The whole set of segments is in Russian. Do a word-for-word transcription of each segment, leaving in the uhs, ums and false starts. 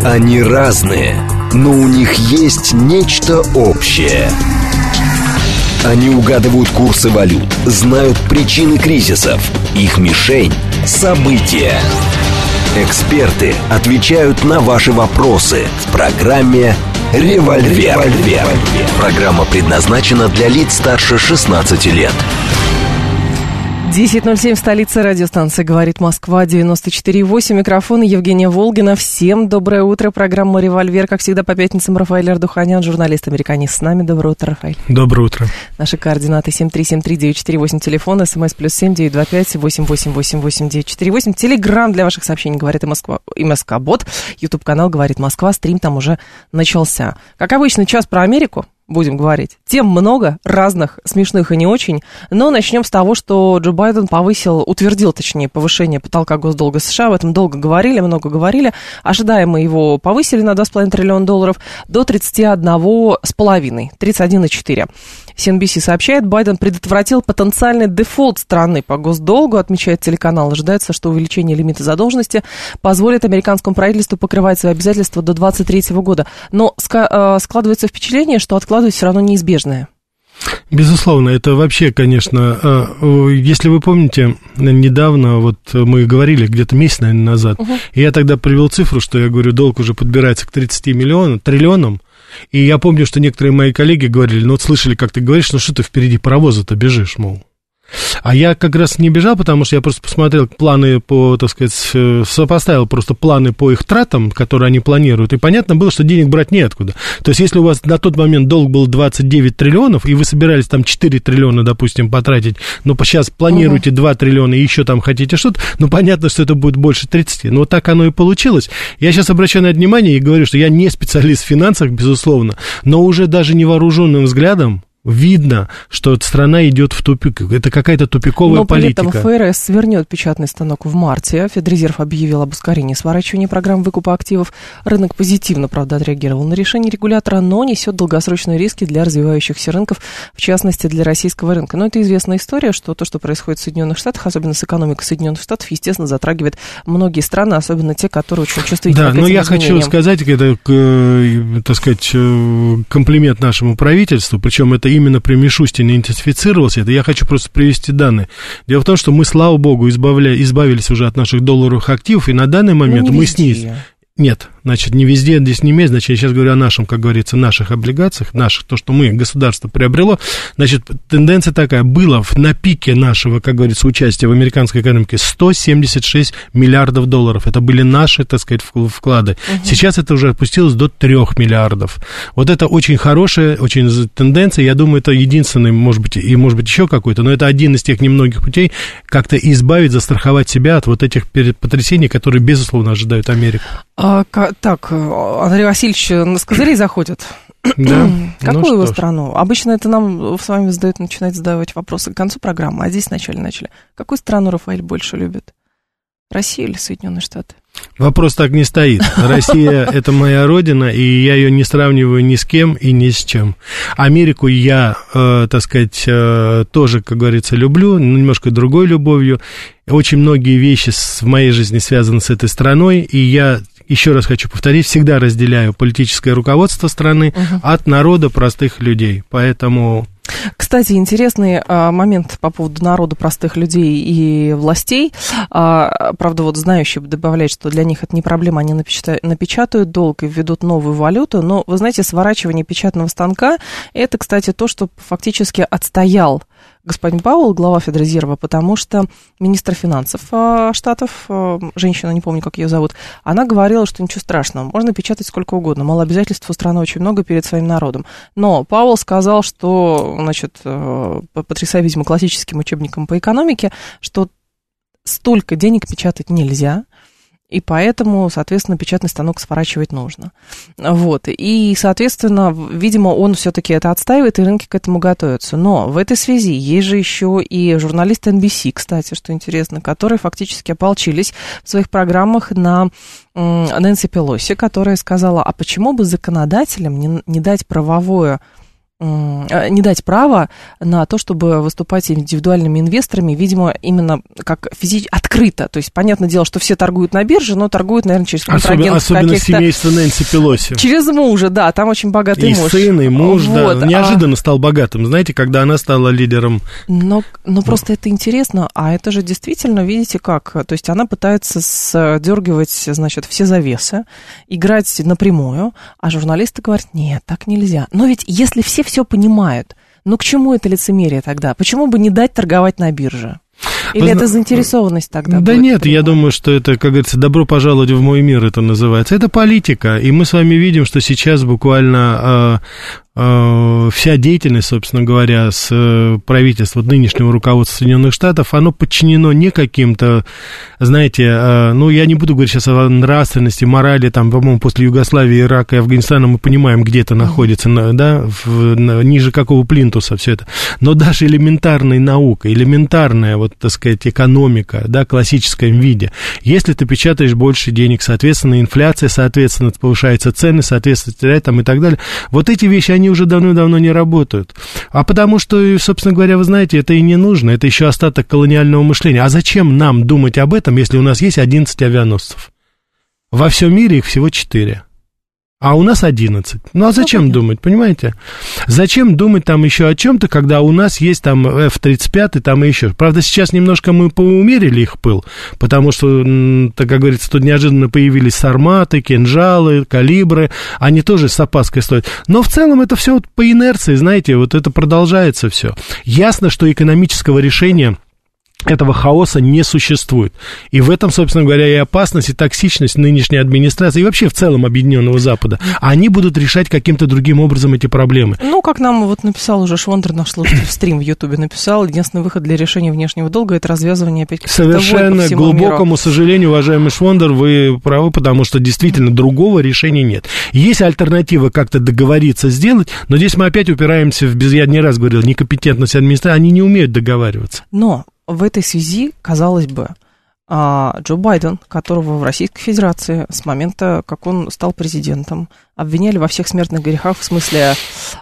Они разные, но у них есть нечто общее. Они угадывают курсы валют, знают причины кризисов. Их мишень – события. Эксперты отвечают на ваши вопросы в программе «Револьвер». «Револьвер». Программа предназначена для лиц старше шестнадцати лет. десять ноль семь, столица, радиостанция «Говорит Москва», девяносто четыре и восемь, микрофон Евгения Волгина. Всем доброе утро, программа «Револьвер», как всегда, по пятницам Рафаэль Ардуханян, журналист-американист с нами. Доброе утро, Рафаэль. Доброе утро. Наши координаты семь три семь три девять четыре восемь, телефон, смс плюс семь девять два пять восемь восемь восемь восемь девять четыре восемь, телеграм для ваших сообщений «Говорит и Москва», и МСК-бот, ютуб-канал «Говорит Москва», стрим там уже начался. Как обычно, час про Америку будем говорить. Тем много, разных, смешных и не очень. Но начнем с того, что Джо Байден повысил, утвердил, точнее, повышение потолка госдолга США. Об этом долго говорили, много говорили. Ожидаемо его повысили на два с половиной триллиона долларов до тридцать один с половиной, тридцать один и четыре. си эн би си сообщает, Байден предотвратил потенциальный дефолт страны по госдолгу, отмечает телеканал. Ожидается, что увеличение лимита задолженности позволит американскому правительству покрывать свои обязательства до двадцать третьего года. Но складывается впечатление, что откладывать все равно неизбежное. Безусловно, это вообще, конечно, если вы помните, недавно, вот мы говорили где-то месяц, наверное, назад, uh-huh. и я тогда привел цифру, что я говорю, долг уже подбирается к тридцати миллионам, триллионам, и я помню, что некоторые мои коллеги говорили, ну вот слышали, как ты говоришь, ну что ты впереди паровоза-то бежишь, мол. А я как раз не бежал, потому что я просто посмотрел планы по, так сказать, сопоставил просто планы по их тратам, которые они планируют, и понятно было, что денег брать неоткуда. То есть, если у вас на тот момент долг был двадцать девять триллионов, и вы собирались там четыре триллиона, допустим, потратить, но сейчас планируете uh-huh. два триллиона и еще там хотите что-то, ну, понятно, что это будет больше тридцати. Но вот так оно и получилось. Я сейчас обращаю на это внимание и говорю, что я не специалист в финансах, безусловно, но уже даже невооруженным взглядом видно, что страна идет в тупик. Это какая-то тупиковая политика. Но при этом эф эр эс свернет печатный станок в марте. Федрезерв объявил об ускорении сворачивания программ выкупа активов. Рынок позитивно, правда, отреагировал на решение регулятора, но несет долгосрочные риски для развивающихся рынков, в частности, для российского рынка. Но это известная история, что то, что происходит в Соединенных Штатах, особенно с экономикой Соединенных Штатов, естественно, затрагивает многие страны, особенно те, которые очень чувствительны к этим изменениям. Да, но я хочу сказать, это, так сказать, комплимент нашему правительству, причем это именно при Мишустине интенсифицировался, это я хочу просто привести данные. Дело в том, что мы, слава богу, избавля... избавились уже от наших долларовых активов, и на данный момент ну, мы снизили. Нет, значит, не везде, здесь не имеет, значит, я сейчас говорю о нашем, как говорится, наших облигациях, наших, то, что мы, государство приобрело, значит, тенденция такая, было на пике нашего, как говорится, участия в американской экономике сто семьдесят шесть миллиардов долларов, это были наши, так сказать, вклады, угу. Сейчас это уже опустилось до трёх миллиардов, вот это очень хорошая, очень тенденция, я думаю, это единственный, может быть, и может быть еще какой-то, но это один из тех немногих путей, как-то избавить, застраховать себя от вот этих потрясений, которые, безусловно, ожидают Америку. А, так, Андрей Васильевич с козырей заходит. Да. Какую ну, его страну? Обычно это нам с вами задают, начинают задавать вопросы к концу программы, а здесь вначале начали. Какую страну Рафаэль больше любит? Россия или Соединенные Штаты? Вопрос так не стоит. Россия – это моя родина, и я ее не сравниваю ни с кем и ни с чем. Америку я, э, так сказать, э, тоже, как говорится, люблю, но немножко другой любовью. Очень многие вещи в моей жизни связаны с этой страной, и я... Еще раз хочу повторить, всегда разделяю политическое руководство страны uh-huh. от народа простых людей, поэтому... Кстати, интересный а, момент по поводу народа, простых людей и властей. А, правда, вот знающие добавляют, что для них это не проблема, они напечатают, напечатают долг и введут новую валюту, но, вы знаете, сворачивание печатного станка, это, кстати, то, что фактически отстоял господин Пауэлл, глава Федрезерва, потому что министр финансов э, штатов, э, женщина, не помню, как ее зовут, она говорила, что ничего страшного, можно печатать сколько угодно, мало обязательств у страны очень много перед своим народом. Но Пауэлл сказал, что, значит, э, потрясая, видимо, классическим учебником по экономике, что столько денег печатать нельзя, и поэтому, соответственно, печатный станок сворачивать нужно. Вот. И, соответственно, видимо, он все-таки это отстаивает, и рынки к этому готовятся. Но в этой связи есть же еще и журналисты эн би си, кстати, что интересно, которые фактически ополчились в своих программах на Нэнси Пелоси, которая сказала, а почему бы законодателям не, не дать правовое не дать права на то, чтобы выступать индивидуальными инвесторами, видимо, именно как физически открыто. То есть, понятное дело, что все торгуют на бирже, но торгуют, наверное, через контрагентов Особенно, особенно семейство Нэнси Пелоси. Через мужа, да, там очень богатый и муж. И сын, и муж, вот. да, неожиданно а... стал богатым, знаете, когда она стала лидером. Но, но просто это интересно, а это же действительно, видите как, то есть она пытается сдергивать, значит, все завесы, играть напрямую, а журналисты говорят, нет, так нельзя. Но ведь если все все понимают, ну к чему это лицемерие тогда? Почему бы не дать торговать на бирже? Или Вы... это заинтересованность тогда? Да будет, нет, я думаю, что это, как говорится, добро пожаловать в мой мир, это называется. Это политика, и мы с вами видим, что сейчас буквально... вся деятельность, собственно говоря, с правительства, нынешнего руководства Соединенных Штатов, оно подчинено не каким-то, знаете, ну, я не буду говорить сейчас о нравственности, морали, там, по-моему, после Югославии, Ирака и Афганистана мы понимаем, где это находится, да, в, ниже какого плинтуса все это, но даже элементарная наука, элементарная, вот, так сказать, экономика, да, в классическом виде, если ты печатаешь больше денег, соответственно, инфляция, соответственно, повышаются цены, соответственно, там, и так далее, вот эти вещи, они Они уже давно-давно не работают. А потому что, собственно говоря, вы знаете, это и не нужно, это еще остаток колониального мышления. А зачем нам думать об этом, если у нас есть одиннадцать авианосцев? Во всем мире их всего четыре. А у нас одиннадцать. Ну, а зачем ну, думать, понимаете? Зачем думать там еще о чем-то, когда у нас есть там эф тридцать пять, там и еще. Правда, сейчас немножко мы поумерили их пыл, потому что, так как говорится, тут неожиданно появились сарматы, кинжалы, калибры, они тоже с опаской стоят. Но в целом это все вот по инерции, знаете, вот это продолжается все. Ясно, что экономического решения этого хаоса не существует. И в этом, собственно говоря, и опасность, и токсичность нынешней администрации, и вообще в целом Объединенного Запада. Они будут решать каким-то другим образом эти проблемы. Ну, как нам вот написал уже Швондер, наш слушатель, в стрим в Ютубе написал, единственный выход для решения внешнего долга – это развязывание опять каких-то войн по всему миру. Совершенно глубокому сожалению, уважаемый Швондер, вы правы, потому что действительно другого решения нет. Есть альтернатива как-то договориться сделать, но здесь мы опять упираемся в, я не раз говорил, некомпетентность администрации, они не умеют договариваться. Но в этой связи, казалось бы, Джо Байден, которого в Российской Федерации с момента, как он стал президентом, обвиняли во всех смертных грехах, в смысле,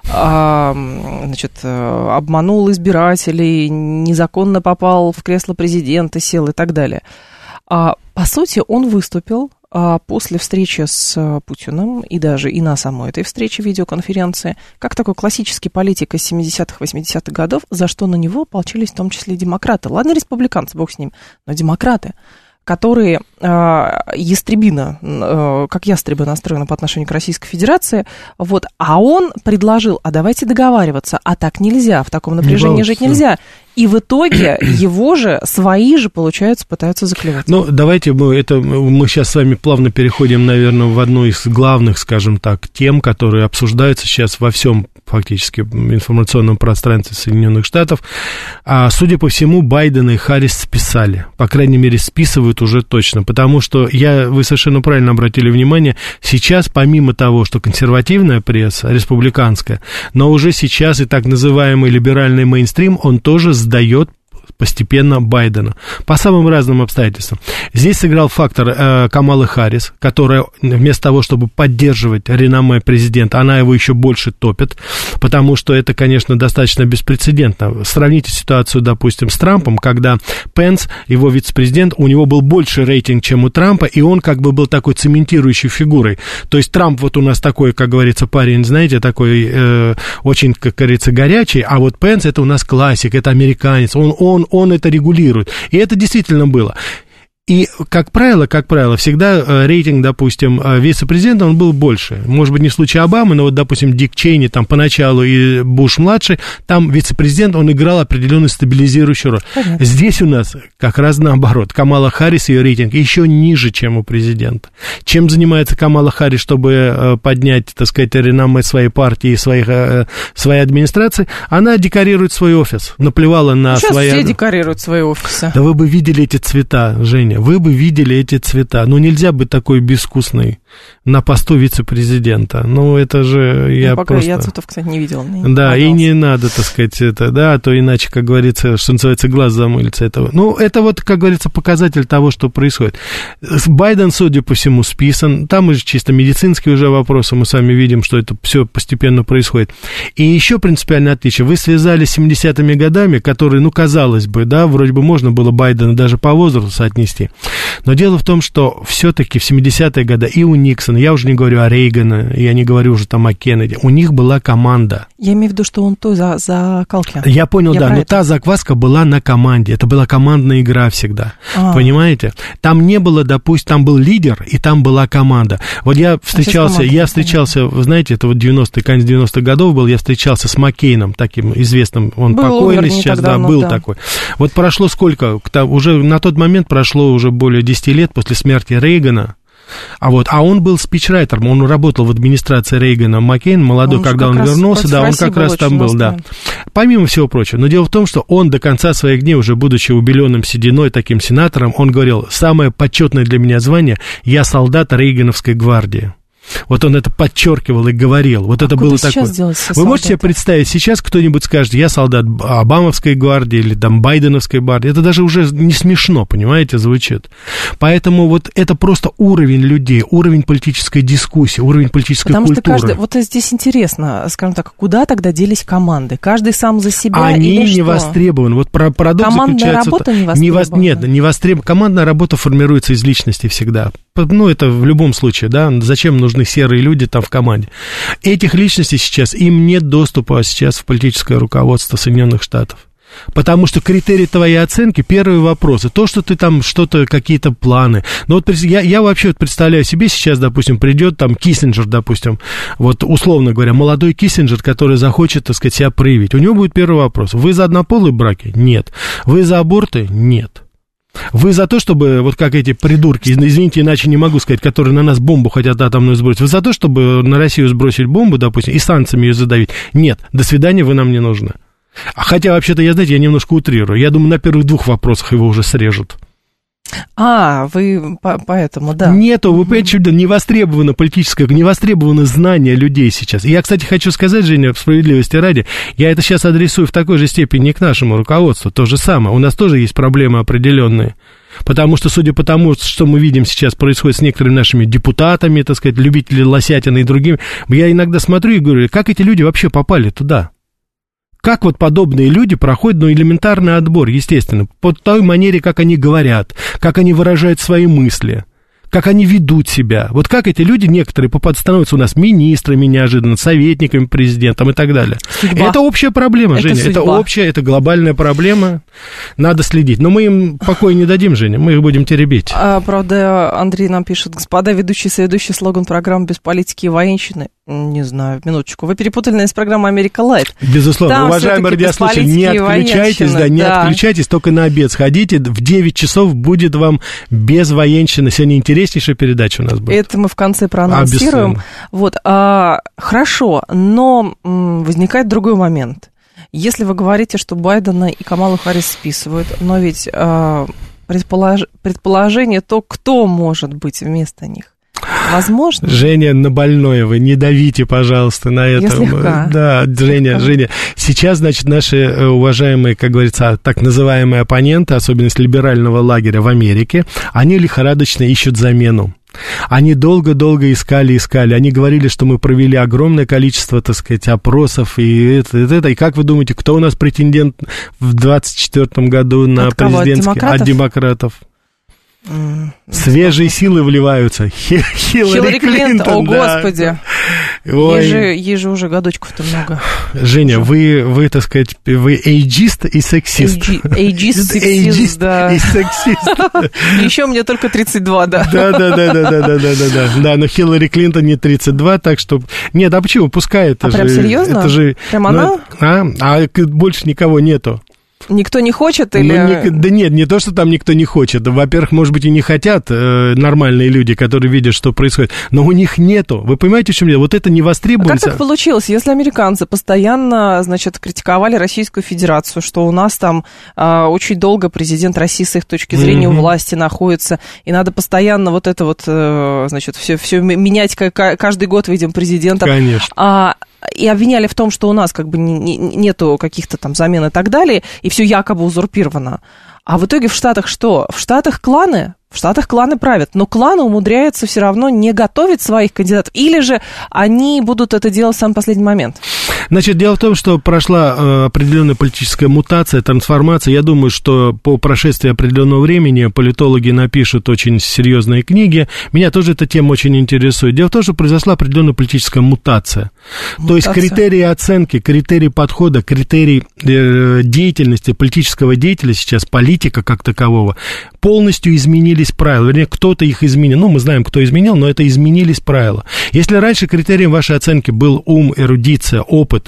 значит, обманул избирателей, незаконно попал в кресло президента, сел и так далее. По сути, он выступил после встречи с Путиным и даже и на самой этой встрече, видеоконференции, как такой классический политик из семидесятых, восьмидесятых годов, за что на него ополчились в том числе и демократы. Ладно, республиканцы, бог с ним, но демократы, которые э, ястребина, э, как ястребы настроены по отношению к Российской Федерации, вот, а он предложил, а давайте договариваться, а так нельзя, в таком напряжении не жить нельзя. И в итоге его же, свои же, получается, пытаются заклевать. Ну, давайте мы, это, мы сейчас с вами плавно переходим, наверное, в одну из главных, скажем так, тем, которые обсуждаются сейчас во всем фактически информационном пространстве Соединенных Штатов. А, судя по всему, Байден и Харрис списали. По крайней мере, списывают уже точно. Потому что, я, вы совершенно правильно обратили внимание, сейчас, помимо того, что консервативная пресса, республиканская, но уже сейчас и так называемый либеральный мейнстрим, он тоже сдает постепенно Байдена по самым разным обстоятельствам. Здесь сыграл фактор э, Камалы Харрис, которая вместо того, чтобы поддерживать реноме президента, она его еще больше топит, потому что это, конечно, достаточно беспрецедентно. Сравните ситуацию, допустим, с Трампом, когда Пенс, его вице-президент, у него был больше рейтинг, чем у Трампа, и он как бы был такой цементирующей фигурой. То есть Трамп вот у нас такой, как говорится, парень, знаете, такой э, очень, как говорится, горячий, а вот Пенс это у нас классик, это американец, он, он он это регулирует. И это действительно было. И, как правило, как правило, всегда рейтинг, допустим, вице-президента, он был больше. Может быть, не в случае Обамы, но вот, допустим, Дик Чейни там поначалу и Буш-младший, там вице-президент, он играл определенную стабилизирующую роль. Понятно. Здесь у нас как раз наоборот. Камала Харрис, ее рейтинг еще ниже, чем у президента. Чем занимается Камала Харрис, чтобы поднять, так сказать, реноме своей партии и своих, своей администрации? Она декорирует свой офис. Наплевала на Сейчас свои... все декорируют свои офисы. Да вы бы видели эти цвета, Женя. Женя, вы бы видели эти цвета. Ну, нельзя быть такой безвкусной на посту вице-президента. Ну, это же я ну, пока просто... Я цветов, кстати, не видела. Не да, пожалуйста. И не надо, так сказать, это, да, а то иначе, как говорится, что называется, глаз замылится этого. Ну, это вот, как говорится, показатель того, что происходит. Байден, судя по всему, списан. Там уже чисто медицинские уже вопросы. Мы сами видим, что это все постепенно происходит. И еще принципиальное отличие. Вы связали с семидесятыми годами, которые, ну, казалось бы, да, вроде бы можно было Байдена даже по возрасту соотнести. Но дело в том, что все-таки в семидесятые годы и у Никсона, я уже не говорю о Рейгана, я не говорю уже там о Кеннеди, у них была команда. Я имею в виду, что он той за, закалки. Я понял, я да, но это. та закваска была на команде, это была командная игра всегда, а. понимаете? Там не было, допустим, там был лидер, и там была команда. Вот я встречался, а я встречался, вы знаете, это вот девяностые, конец девяностых годов был, я встречался с Маккейном, таким известным, он был, покойный сейчас, да, давно, был да. такой. Вот прошло сколько, уже на тот момент прошло уже более десяти лет после смерти Рейгана. А, вот, а он был спичрайтером, он работал в администрации Рейгана. Маккейн, молодой, он когда он вернулся, да, он как раз там был, да. Помимо всего прочего. Но дело в том, что он до конца своих дней, уже будучи убеленным сединой, таким сенатором, он говорил, самое почетное для меня звание, я солдат Рейгановской гвардии. Вот он это подчеркивал и говорил. Вот а это было такое. Вы солдаты? Можете себе представить, сейчас кто-нибудь скажет, я солдат Обамовской гвардии или там Байденовской гвардии. Это даже уже не смешно, понимаете, звучит. Поэтому вот это просто уровень людей, уровень политической дискуссии, уровень политической Потому культуры. Потому что каждый... Вот здесь интересно, скажем так, куда тогда делись команды? Каждый сам за себя Они или не что? востребованы. Вот парадокс Командная заключается... работа не востребована? Не вос... Нет, не востребована. Командная работа формируется из личности всегда. Ну, это в любом случае, да, зачем нужны серые люди там в команде. Этих личностей сейчас, им нет доступа сейчас в политическое руководство Соединенных Штатов. Потому что критерий твоей оценки, первые вопросы, то, что ты там что-то, какие-то планы. Ну, вот я, я вообще вот представляю себе сейчас, допустим, придет там Киссинджер, допустим, вот условно говоря, молодой Киссинджер, который захочет, так сказать, себя проявить. У него будет первый вопрос. Вы за однополые браки? Нет. Вы за аборты? Нет. Вы за то, чтобы, вот как эти придурки, извините, иначе не могу сказать, которые на нас бомбу хотят атомную сбросить, вы за то, чтобы на Россию сбросить бомбу, допустим, и санкциями ее задавить? Нет, до свидания, вы нам не нужны. Хотя, вообще-то, я, знаете, я немножко утрирую. Я думаю, на первых двух вопросах его уже срежут. А, вы по- поэтому, да. Нету, вы понимаете, не востребовано политическое, не востребовано знание людей сейчас. И я, кстати, хочу сказать, Женя, справедливости ради, я это сейчас адресую в такой же степени к нашему руководству. То же самое. У нас тоже есть проблемы определенные. Потому что, судя по тому, что мы видим сейчас происходит с некоторыми нашими депутатами, так сказать, любителями лосятины и другими, я иногда смотрю и говорю, как эти люди вообще попали туда? Как вот подобные люди проходят, ну, элементарный отбор, естественно, по той манере, как они говорят, как они выражают свои мысли, как они ведут себя. Вот как эти люди, некоторые, становятся у нас министрами неожиданно, советниками президента и так далее. Судьба. Это общая проблема, это Женя, судьба. Это общая, это глобальная проблема, надо следить. Но мы им покоя не дадим, Женя, мы их будем теребить. А, правда, Андрей нам пишет, господа ведущие, соведущий слоган программы «Без политики и военщины». Не знаю, минуточку. Вы перепутали, наверное, с программой «Америка Лайт». Безусловно. Там уважаемые радиослушатели, не отключайтесь, да, не да. отключайтесь, только на обед сходите. В девять часов будет вам без военщины. Сегодня интереснейшая передача у нас будет. Это мы в конце проанонсируем. Вот, а, хорошо, но м, возникает другой момент. Если вы говорите, что Байдена и Камалу Харрис списывают, но ведь а, предполож... предположение, то кто может быть вместо них? Возможно. Женя, на больное вы не давите, пожалуйста, на это. Я слегка. Да, Женя, слегка. Женя. Сейчас, значит, наши уважаемые, как говорится, так называемые оппоненты, особенно из либерального лагеря в Америке, они лихорадочно ищут замену. Они долго-долго искали, искали. Они говорили, что мы провели огромное количество, так сказать, опросов и это, и это. И как вы думаете, кто у нас претендент в двадцать четвёртом году на от кого? президентский? От демократов? От демократов. Mm, Свежие mm. силы вливаются. Хи- Хиллари, Хиллари Клинтон, о, да. Господи. Ой. Ей же, ей же уже годочков-то много. Женя, вы, вы, так сказать, вы эйджист и сексист. Эйджист, сексист, да. И сексист. Еще мне только тридцать два, да. Да, да, да, да, да, да, да, да. Да, но Хиллари Клинтон не тридцать два, так что... Нет, а почему? Пускай это а же... прям серьезно? Это же... Прям она? А? А больше никого нету. Никто не хочет или... Ну, не, да нет, не то, что там никто не хочет. Во-первых, может быть, и не хотят э, нормальные люди, которые видят, что происходит. Но у них нету. Вы понимаете, в чем дело? Вот это не востребуется. А как так получилось? Если американцы постоянно, значит, критиковали Российскую Федерацию, что у нас там э, очень долго президент России с их точки зрения mm-hmm. у власти находится, и надо постоянно вот это вот, э, значит, все, все менять, каждый год видим президента. Конечно. А, и обвиняли в том, что у нас как бы не, не, нету каких-то там замен и так далее, и все якобы узурпировано. А в итоге в Штатах что? В Штатах кланы, в Штатах кланы правят, но кланы умудряются все равно не готовить своих кандидатов, или же они будут это делать в самый последний момент? Значит, дело в том, что прошла э, определенная политическая мутация, трансформация. Я думаю, что по прошествии определенного времени политологи напишут очень серьезные книги. Меня тоже эта тема очень интересует. Дело в том, что произошла определенная политическая мутация. мутация. То есть критерии оценки, критерии подхода, критерии э, деятельности, политического деятеля сейчас, политика как такового, полностью изменились правила. Вернее, кто-то их изменил. Ну, мы знаем, кто изменил, но это изменились правила. Если раньше критерием вашей оценки был ум, эрудиция, опыт,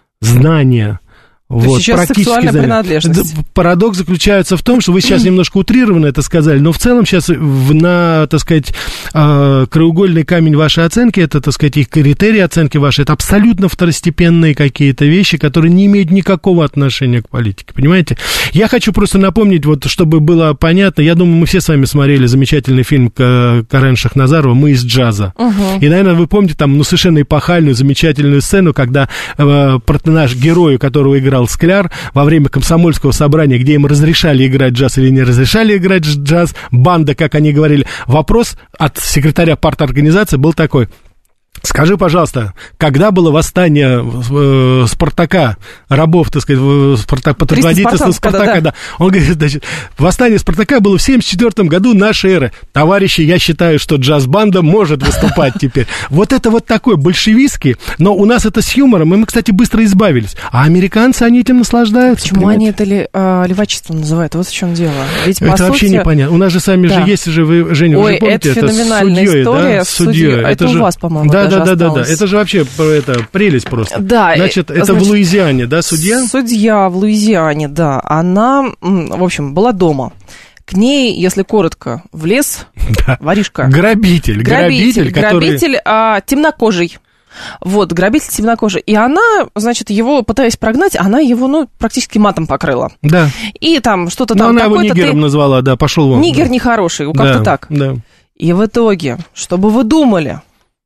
знания, вот, сейчас сексуальная принадлежность. Парадокс заключается в том, что вы сейчас немножко утрированно это сказали, но в целом сейчас на, так сказать, краеугольный камень вашей оценки, это, так сказать, их критерии оценки вашей, это абсолютно второстепенные какие-то вещи, которые не имеют никакого отношения к политике, понимаете? Я хочу просто напомнить, вот, чтобы было понятно, я думаю, мы все с вами смотрели замечательный фильм Карен Шахназарова «Мы из джаза». Угу. И, наверное, вы помните там, ну, совершенно эпохальную, замечательную сцену, когда э, наш герой, которого играл Скляр, во время комсомольского собрания, где им разрешали играть джаз или не разрешали играть джаз, банда, как они говорили, вопрос от секретаря парторганизации был такой: скажи, пожалуйста, когда было восстание э, Спартака, рабов, так сказать, Спартак, под водительством Спартака, да. да. Он говорит, значит, восстание Спартака было в семьдесят четвёртом году нашей эры. Товарищи, я считаю, что джаз-банда может выступать теперь. Вот это вот такой большевистский, но у нас это с юмором, и мы, кстати, быстро избавились. А американцы, они этим наслаждаются. Почему понимаете? Они это ли, э, левачеством называют? Вот в чем дело. Ведь, это по вообще сути... непонятно. У нас же сами да. же есть же, вы, Женя, Ой, уже помните, это феноменальная это история да? с судьей. Это, это же... у вас, по-моему, да, даже да, да, да, да. осталось. Это же вообще это прелесть просто. Да. Значит, это значит, в Луизиане, да, судья? Судья в Луизиане, да. Она, в общем, была дома. К ней, если коротко, влез да. воришка. Грабитель. Грабитель, Грабитель, который... грабитель а, темнокожий. Вот, грабитель темнокожий. И она, значит, его, пытаясь прогнать, она его, ну, практически матом покрыла. Да. И там что-то Но там... она его нигером ты... назвала, да, пошел вон. Нигер да. нехороший, как-то да, так. Да. И в итоге, чтобы вы думали...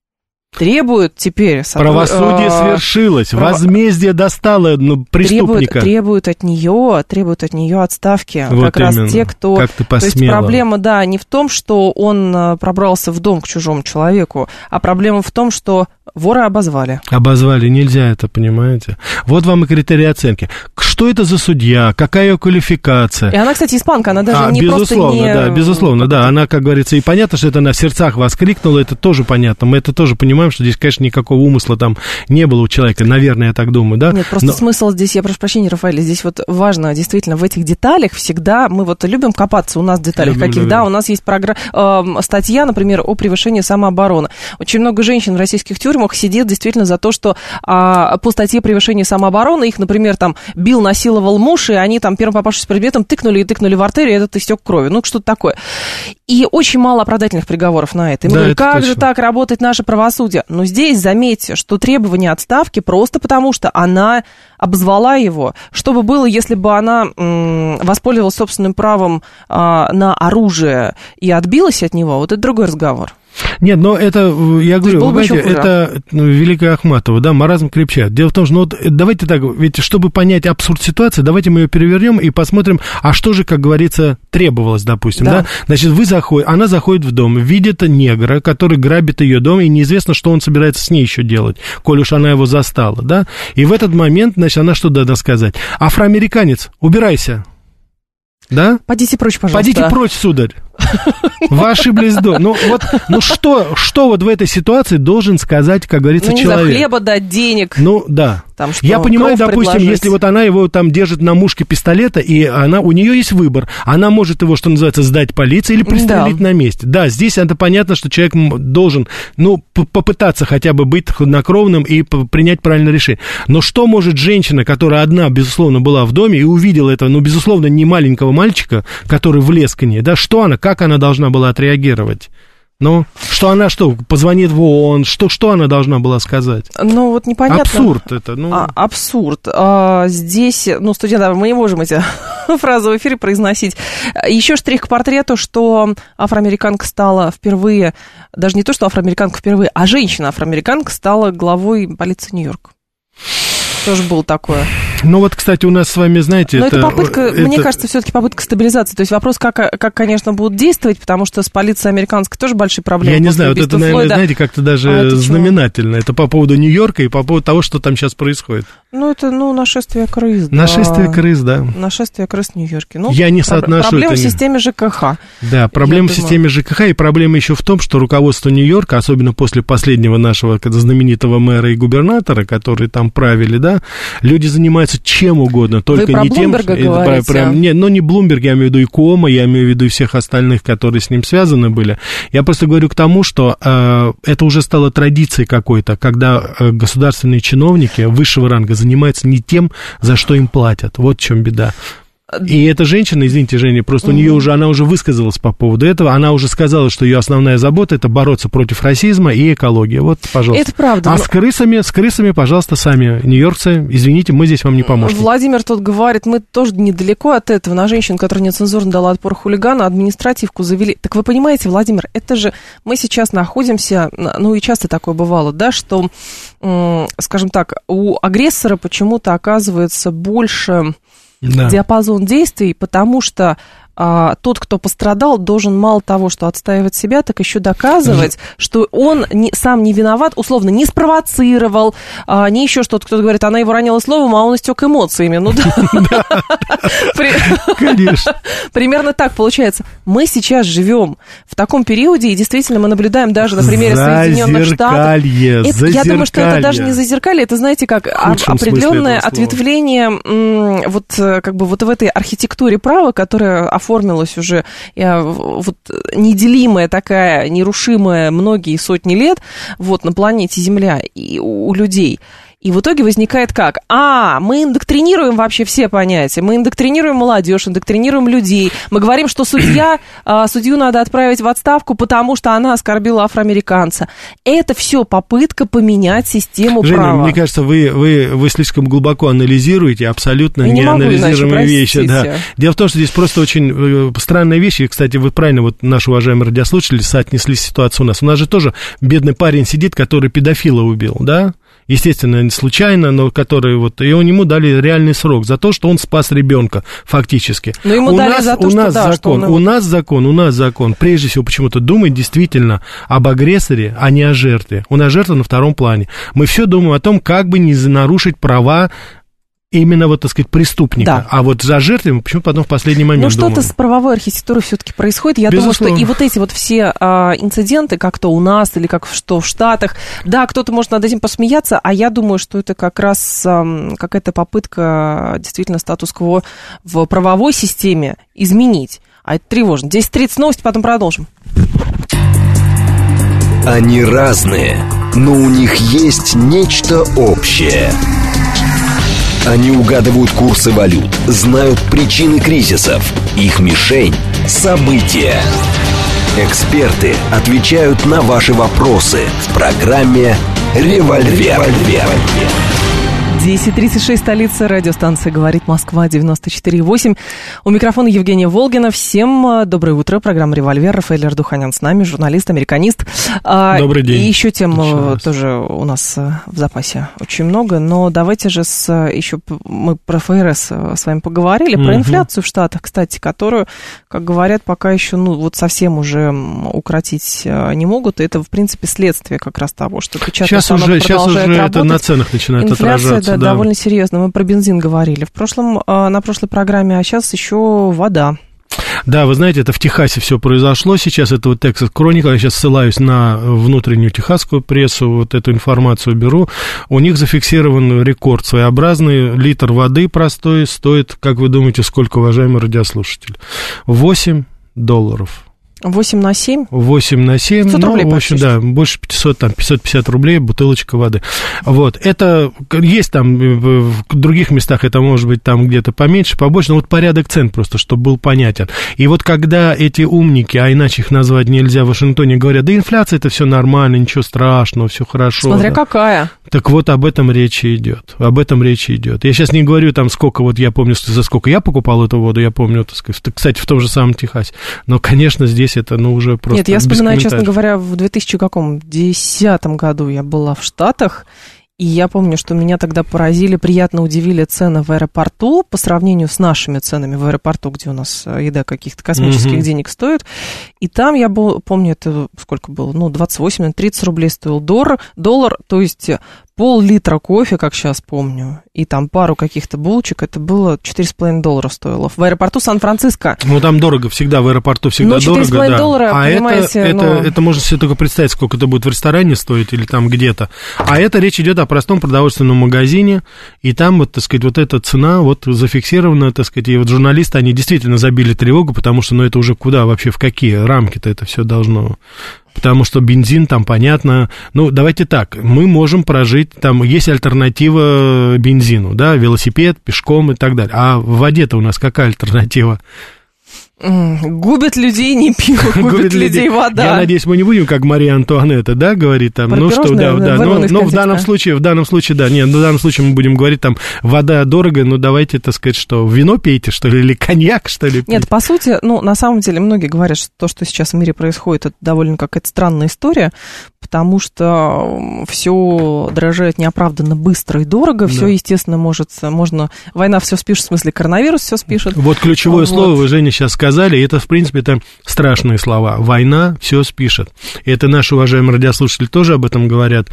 Требуют теперь... Правосудие а, свершилось, прав... возмездие достало ну, преступника. Требуют, требуют от нее, требуют от нее отставки. Вот как именно. Раз те, кто... Как ты посмела. То есть проблема, да, не в том, что он пробрался в дом к чужому человеку, а проблема в том, что вора обозвали. Обозвали, нельзя это, понимаете? Вот вам и критерии оценки. Что это за судья, какая ее квалификация? И она, кстати, испанка, она даже а, не безусловно, просто не... да, безусловно, да. Она, как говорится, и понятно, что это она в сердцах воскликнула, это тоже понятно. Мы это тоже понимаем, что здесь, конечно, никакого умысла там не было у человека, наверное, я так думаю, да? Нет, просто Но... смысл здесь, я прошу прощения, Рафаэль, здесь вот важно, действительно, в этих деталях всегда, мы вот любим копаться у нас в деталях, любим, каких, любим. Да, у нас есть программа, э, статья, например, о превышении самообороны. Очень много женщин в российских тюрьмах сидит действительно за то, что э, по статье превышения самообороны их, например, там, бил, насиловал муж, и они там первым попавшимся предметом тыкнули и тыкнули в артерию, и этот истек крови, ну, что-то такое. И очень мало оправдательных приговоров на это. И мы да, говорим, это как точно. же так работает наше правосудие? Но здесь, заметьте, что требование отставки просто потому, что она обозвала его. Что бы было, если бы она м, воспользовалась собственным правом а, на оружие и отбилась от него? Вот это другой разговор. Нет, но это, я говорю, вы знаете, это ну, Великая Ахматова, да, маразм крепчает. Дело в том, что, ну, вот, давайте так, ведь чтобы понять абсурд ситуации, давайте мы ее перевернем и посмотрим, а что же, как говорится, требовалось, допустим, да? да? Значит, вы заходите, она заходит в дом, видит негра, который грабит ее дом, и неизвестно, что он собирается с ней еще делать, коль уж она его застала, да? И в этот момент, значит, она что должна сказать? Афроамериканец, убирайся. Да? Пойдите прочь, пожалуйста. Пойдите прочь, сударь. Вы ошиблись до. Ну вот, ну что, что вот в этой ситуации должен сказать, как говорится, ну, не человек? За хлеба дать денег. Ну да. Там, что Я понимаю, допустим, предложить. если вот она его там держит на мушке пистолета, и она, у нее есть выбор. Она может его, что называется, сдать полиции или пристрелить да. на месте. Да, здесь это понятно, что человек должен, ну, попытаться хотя бы быть хладнокровным и принять правильное решение. Но что может женщина, которая одна, безусловно, была в доме и увидела этого, ну, безусловно, не маленького мальчика, который влез к ней, да, что она, как она должна была отреагировать? Ну, что она что, позвонит в ООН, что, что она должна была сказать? Ну, вот непонятно. Абсурд это, ну. А, абсурд. А, здесь, ну, студенты, мы не можем эти фразы в эфире произносить. Еще штрих к портрету, что афроамериканка стала впервые, даже не то, что афроамериканка впервые, а женщина-афроамериканка стала главой полиции Нью-Йорка. Тоже было такое. Ну вот, кстати, у нас с вами, знаете... Но это, это попытка, это... мне кажется, все-таки попытка стабилизации. То есть вопрос, как, как, конечно, будут действовать, потому что с полицией американской тоже большие проблемы. Я не знаю, вот это, наверное, Флойда. Знаете, как-то даже а это знаменательно. Это по поводу Нью-Йорка и по поводу того, что там сейчас происходит. Ну, это, ну, нашествие крыс. Нашествие да. крыс, да. Нашествие крыс в Нью-Йорке. Ну, Я не соотношу проблема это... в системе ЖКХ. Да, проблема в системе ЖКХ, и проблема еще в том, что руководство Нью-Йорка, особенно после последнего нашего знаменитого мэра и губернатора, которые там правили, да, люди занимаются чем угодно, только Вы про не тем... Блумберга говорите? Про, про, не, ну, не Блумберг, я имею в виду и Кома, я имею в виду и всех остальных, которые с ним связаны были. Я просто говорю к тому, что э, это уже стало традицией какой-то, когда э, государственные чиновники высшего ранга занимаются не тем, за что им платят. Вот в чем беда. И эта женщина, извините, Женя, просто у нее уже, она уже высказалась по поводу этого, она уже сказала, что ее основная забота — это бороться против расизма и экологии. Вот, пожалуйста. Это правда. А но... с крысами, с крысами, пожалуйста, сами, нью-йоркцы, извините, мы здесь вам не поможем. Владимир тут говорит, мы тоже недалеко от этого. На женщину, которая нецензурно дала отпор хулигану, административку завели. Так вы понимаете, Владимир, это же мы сейчас находимся, ну и часто такое бывало, да, что, скажем так, у агрессора почему-то оказывается больше... Да. диапазон действий, потому что а, тот, кто пострадал, должен мало того, что отстаивать себя, так еще доказывать, что он не, сам не виноват, условно, не спровоцировал, а, не еще что-то. Кто-то говорит, она его ранила словом, а он истек эмоциями. Ну да. Конечно. Примерно так получается. Мы сейчас живем в таком периоде, и действительно мы наблюдаем даже на примере Соединенных Штатов. Я думаю, что это даже не зазеркалье, это, знаете, как определенное ответвление вот как бы вот в этой архитектуре права, которая оформилась уже вот неделимая такая, нерушимая многие сотни лет вот на планете Земля и у, у людей. И в итоге возникает как? А, мы индоктринируем вообще все понятия. Мы индоктринируем молодежь, индоктринируем людей. Мы говорим, что судья, судью надо отправить в отставку, потому что она оскорбила афроамериканца. Это все попытка поменять систему Женя, права. Мне кажется, вы, вы, вы слишком глубоко анализируете абсолютно неанализируемые вещи. Да. Дело в том, что здесь просто очень странная вещь. И, кстати, вы правильно, вот наши уважаемые радиослушатели соотнесли ситуацию у нас. У нас же тоже бедный парень сидит, который педофила убил, да? Естественно, случайно, но который вот, и он, ему дали реальный срок за то, что он спас ребенка, фактически. Но ему у дали нас, за то, у что, нас да, закон, что он... у нас закон, у нас закон, прежде всего, почему-то думает действительно об агрессоре, а не о жертве. У нас жертва на втором плане. Мы все думаем о том, как бы не нарушить права именно, вот, так сказать, преступника. Да. А вот за жертвами почему-то потом в последний момент Ну, что-то думаем. с правовой архитектурой все-таки происходит. Я Безусловно. думаю, что и вот эти вот все а, инциденты, как то у нас или как что в Штатах, да, кто-то может над этим посмеяться, а я думаю, что это как раз а, какая-то попытка действительно статус-кво в правовой системе изменить. А это тревожно. десять тридцать новости, потом продолжим. Они разные, но у них есть нечто общее. Они угадывают курсы валют, знают причины кризисов. Их мишень – события. Эксперты отвечают на ваши вопросы в программе «Револьвер». десять тридцать шесть, столица, радиостанция «Говорит Москва», девяносто четыре и восемь. У микрофона Евгения Волгина. Всем доброе утро. Программа «Револьвер». Рафаэль Ардуханян с нами, журналист, американист. Добрый день. И еще тем еще тоже у нас в запасе очень много. Но давайте же с, еще мы про ФРС с вами поговорили, про инфляцию в Штатах, кстати, которую, как говорят, пока еще ну, вот совсем уже укротить не могут. И это, в принципе, следствие как раз того, что печатный станок продолжает сейчас уже работать. Это на ценах начинает Инфляция, отражаться. Да, довольно серьезно. Мы про бензин говорили в прошлом, на прошлой программе, а сейчас еще вода. Да, вы знаете, это в Техасе все произошло сейчас, это вот Texas Chronicle, я сейчас ссылаюсь на внутреннюю техасскую прессу, вот эту информацию беру, у них зафиксирован рекорд своеобразный, литр воды простой стоит, как вы думаете, сколько, уважаемый радиослушатель? восемь долларов. восемь на семь? восемь на семь, ну, рублей, в общем, да, больше пятьсот, там, пятьсот пятьдесят рублей бутылочка воды. Вот, это есть там в других местах, это может быть там где-то поменьше, побольше, но вот порядок цен просто, чтобы был понятен. И вот когда эти умники, а иначе их назвать нельзя, в Вашингтоне говорят, да инфляция, это все нормально, ничего страшного, все хорошо. Смотря да. какая. Так вот, об этом речь идет, об этом речь идет. Я сейчас не говорю там, сколько, вот я помню, за сколько я покупал эту воду, я помню, так сказать, кстати, в том же самом Техасе, но, конечно, здесь это, ну, уже просто Нет, я вспоминаю, честно говоря, в две тысячи десятом году я была в Штатах, и я помню, что меня тогда поразили, приятно удивили цены в аэропорту по сравнению с нашими ценами в аэропорту, где у нас еда каких-то космических mm-hmm. денег стоит. И там я был, помню, это сколько было, ну, двадцать восемь тридцать рублей стоил доллар, доллар, то есть пол-литра кофе, как сейчас помню, и там пару каких-то булочек, это было четыре с половиной доллара стоило. В аэропорту Сан-Франциско. Ну, там дорого, всегда в аэропорту всегда ну, дорого, да. доллара, а понимаете, это, но... это, это можно себе только представить, сколько это будет в ресторане стоить или там где-то. А это речь идет о простом продовольственном магазине, и там, вот, так сказать, вот эта цена вот зафиксирована, так сказать, и вот журналисты, они действительно забили тревогу, потому что, ну, это уже куда вообще, в какие рамки-то это все должно... Потому что бензин там, понятно, ну, давайте так, мы можем прожить, там есть альтернатива бензину, да, велосипед, пешком и так далее. А в воде-то у нас какая альтернатива? Губит людей не пиво, губит, губит людей вода. Я надеюсь, мы не будем, как Мария Антуанетта, да, говорит там, ну что, да, да, но, но в данном случае, в данном случае, да, нет, в данном случае мы будем говорить там, вода дорого, ну давайте, так сказать, что, вино пейте, что ли, или коньяк, что ли? Пейте? Нет, по сути, ну, на самом деле, многие говорят, что то, что сейчас в мире происходит, это довольно какая-то странная история, потому что все дорожает неоправданно быстро и дорого, да. Все, естественно, может, можно, война все спишет, в смысле, коронавирус все спишет. Вот ключевое вот. слово вы, Женя, сейчас сказали, и это, в принципе, это страшные слова. Война все спишет. И это наши уважаемые радиослушатели тоже об этом говорят.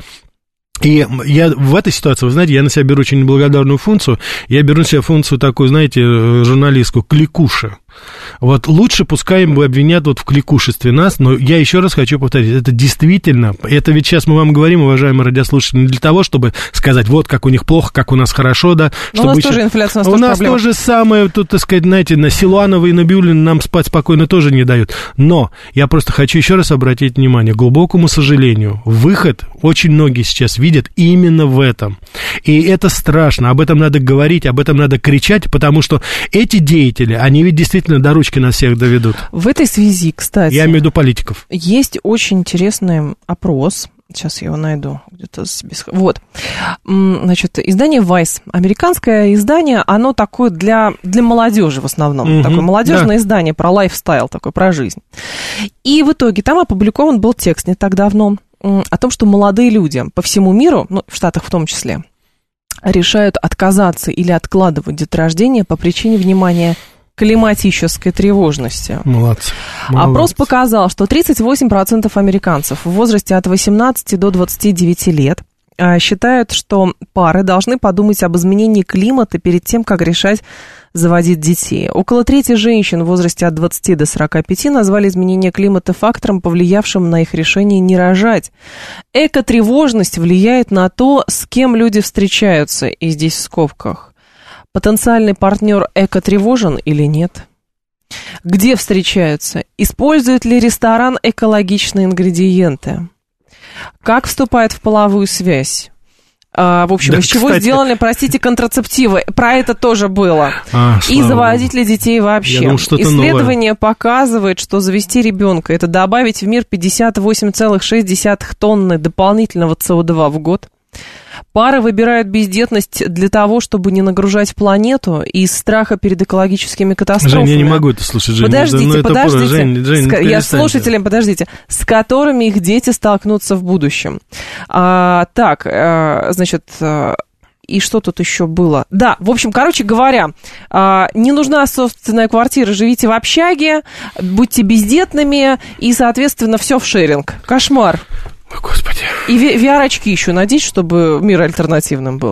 И я в этой ситуации, вы знаете, я на себя беру очень неблагодарную функцию, я беру на себя функцию такую, знаете, журналистскую, кликуша. Вот лучше пускай бы обвинят вот в кликушестве нас, но я еще раз хочу повторить, это действительно, это ведь сейчас мы вам говорим, уважаемые радиослушатели, не для того, чтобы сказать, вот как у них плохо, как у нас хорошо, да. Но у нас тоже инфляция, у нас, у тоже нас проблема. тоже самое, тут, так сказать, знаете, на Силуанова и Набиуллина нам спать спокойно тоже не дают. Но я просто хочу еще раз обратить внимание, к глубокому сожалению, выход очень многие сейчас видят именно в этом. И это страшно, об этом надо говорить, об этом надо кричать, потому что эти деятели, они ведь действительно до ручки нас всех доведут. В этой связи, кстати... Я имею в виду политиков. Есть очень интересный опрос. Сейчас я его найду. Где-то себе... Вот. Значит, издание Vice. Американское издание, оно такое для, для молодежи в основном. Mm-hmm. Такое молодежное да. издание про лайфстайл, такое про жизнь. И в итоге там опубликован был текст не так давно о том, что молодые люди по всему миру, ну, в Штатах в том числе, решают отказаться или откладывать деторождение по причине, внимания, климатической тревожности. Молодцы. Молодцы. Опрос показал, что тридцать восемь процентов американцев в возрасте от восемнадцати до двадцати девяти лет считают, что пары должны подумать об изменении климата перед тем, как решать заводить детей. Около трети женщин в возрасте от двадцати до сорока пяти назвали изменение климата фактором, повлиявшим на их решение не рожать. Экотревожность влияет на то, с кем люди встречаются, и здесь в скобках. Потенциальный партнер экотревожен или нет? Где встречаются? Использует ли ресторан экологичные ингредиенты? Как вступает в половую связь? А, в общем, да, из чего кстати... сделаны, простите, контрацептивы? Про это тоже было. А, и заводить ли детей вообще? Думал, исследование новое. Показывает, что завести ребенка — это добавить в мир пятьдесят восемь целых шесть десятых тонны дополнительного С О два в год. Пары выбирают бездетность для того, чтобы не нагружать планету из страха перед экологическими катастрофами. Жень, я не могу это слушать, Жень. Подождите, ну, подождите. Жень, Жень, Ск- я слушателям, подождите. С которыми их дети столкнутся в будущем. А, так, а, значит... И что тут еще было? Да, в общем, короче говоря, не нужна собственная квартира, живите в общаге, будьте бездетными, и, соответственно, все в шеринг. Кошмар. Ой, Господи. И ви- ви ар-очки еще надеть, чтобы мир альтернативным был.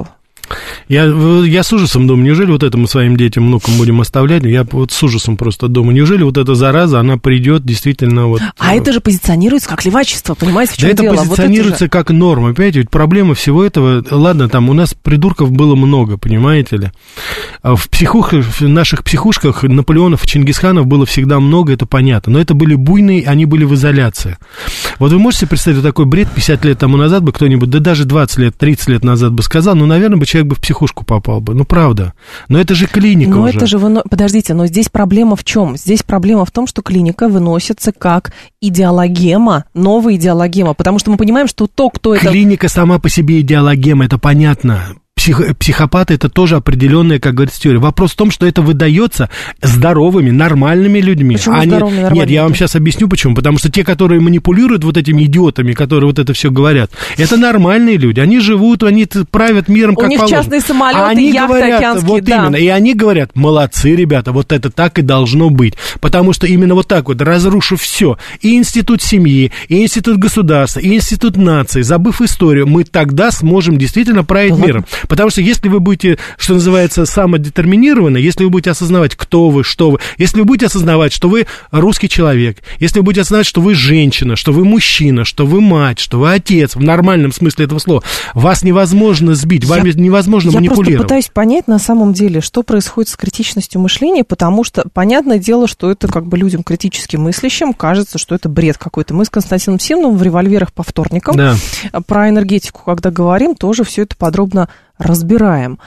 Я, я с ужасом думаю, неужели вот это мы своим детям, внукам будем оставлять? Я вот с ужасом просто думаю, неужели вот эта зараза, она придет действительно вот... А это же позиционируется как левачество, понимаете, в чем да дело? это позиционируется вот это как норма, понимаете? Ведь проблема всего этого, ладно, там у нас придурков было много, понимаете ли? В, психух, в наших психушках Наполеонов и Чингисханов было всегда много, это понятно, но это были буйные, они были в изоляции. Вот вы можете представить вот такой бред пятьдесят лет тому назад бы кто-нибудь, да даже двадцать лет, тридцать лет назад бы сказал, ну, наверное, бы человек бы в психушку попал бы, ну, правда. Но это же клиника но уже. Это же выно... Подождите, но здесь проблема в чем? Здесь проблема в том, что клиника выносится как идеологема, новая идеологема, потому что мы понимаем, что то, кто это... Клиника сама по себе идеологема, это понятно. Псих, психопаты — это тоже определенная, как говорится, теория. Вопрос в том, что это выдается здоровыми, нормальными людьми. Почему Они... здоровыми, нормальными? Нет, я вам сейчас объясню, почему. Потому что те, которые манипулируют вот этими идиотами, которые вот это все говорят, это нормальные люди. Они живут, они правят миром, как положено. У них частные самолеты, они яхты говорят, океанские, вот да. именно. И они говорят, молодцы, ребята, вот это так и должно быть. Потому что именно вот так вот, разрушив все, и институт семьи, и институт государства, и институт нации, забыв историю, мы тогда сможем действительно править да миром. Потому что если вы будете, что называется, самодетерминированы, если вы будете осознавать, кто вы, что вы, если вы будете осознавать, что вы русский человек, если вы будете осознавать, что вы женщина, что вы мужчина, что вы мать, что вы отец, в нормальном смысле этого слова, вас невозможно сбить, вами я, невозможно я манипулировать. Я просто пытаюсь понять на самом деле, что происходит с критичностью мышления, потому что, понятное дело, что это как бы людям критически мыслящим кажется, что это бред какой-то. Мы с Константином Симоновым в «Револьверах по вторникам» да. про энергетику, когда говорим, тоже все это подробно разбираем.